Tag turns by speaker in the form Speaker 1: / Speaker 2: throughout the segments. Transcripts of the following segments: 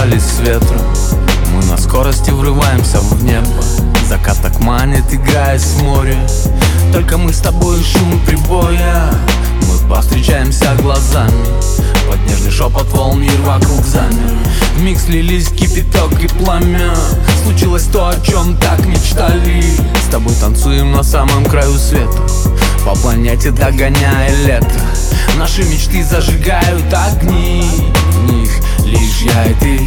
Speaker 1: смешались с ветром. Мы на скорости врываемся в небо. Закат так манит, играя с морем. Только мы с тобой, шум прибоя. Мы повстречаемся глазами. Под нежный шепот волн мир вокруг замер. Вмиг слились кипяток и пламя. Случилось то, о чем так мечтали. С тобой танцуем на самом краю света, по планете догоняя лето. Наши мечты зажигают огни. В них лишь я и ты.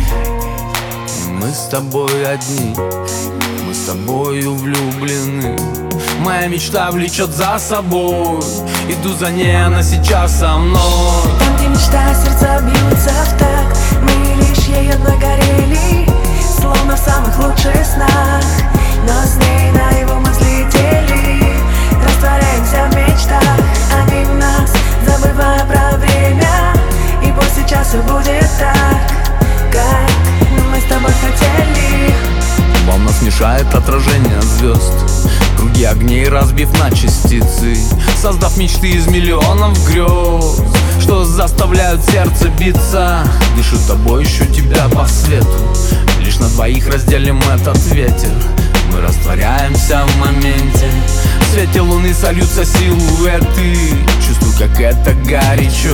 Speaker 1: И мы с тобой одни. Мы с тобою влюблены. Моя мечта влечет за собой. Иду за ней, она сейчас со мной.
Speaker 2: Там, где мечта, сердца бьются в такт. Мы лишь ей одной горели, словно в самых лучших снах. Но с ней наяву мы взлетели. Растворяемся в мечтах, они в нас, забывая про время. И пусть сейчас все будет так, как мы с тобой хотели.
Speaker 1: Волна смешает отражение звезд, круги огней разбив на частицы, создав мечты из миллионов грез, что заставляют сердце биться. Дышу тобой, ищу тебя по свету. Лишь на двоих разделим этот ветер. Мы растворяемся в моменте. В свете луны сольются силуэты. Чувствую, как это горячо,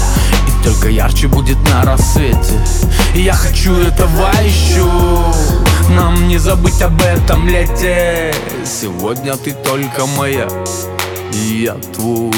Speaker 1: и только ярче будет на рассвете. И я хочу этого еще. Нам не забыть об этом лете. Сегодня ты только моя, и я твой.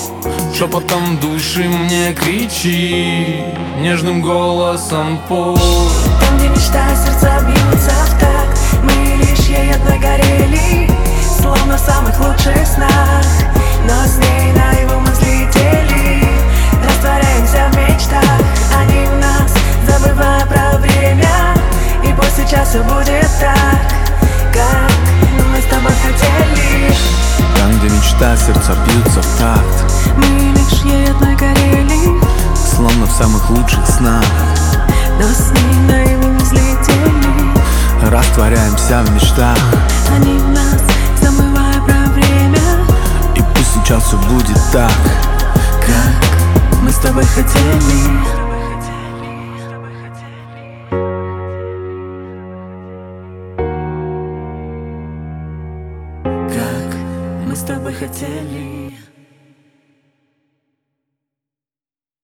Speaker 1: Шепотом души мне кричи, нежным голосом пой.
Speaker 2: Там, где мечта, сердца бьются в такт. Мы лишь ей одной горели, словно в самых лучших снах. Но с ней наяву мы взлетели. Растворяемся в мечтах, они в нас, забывая про время. И пусть сейчас все будет так, как мы с тобой хотели.
Speaker 1: Там, где мечта, сердца бьются в такт.
Speaker 2: Мы лишь ей одной горели,
Speaker 1: словно в самых лучших снах.
Speaker 2: но с ней наяву мы взлетели.
Speaker 1: Растворяемся в мечтах,
Speaker 2: они в нас, забывая про время.
Speaker 1: и пусть сейчас все будет так,
Speaker 2: как мы с тобой хотели. Как мы с тобой хотели.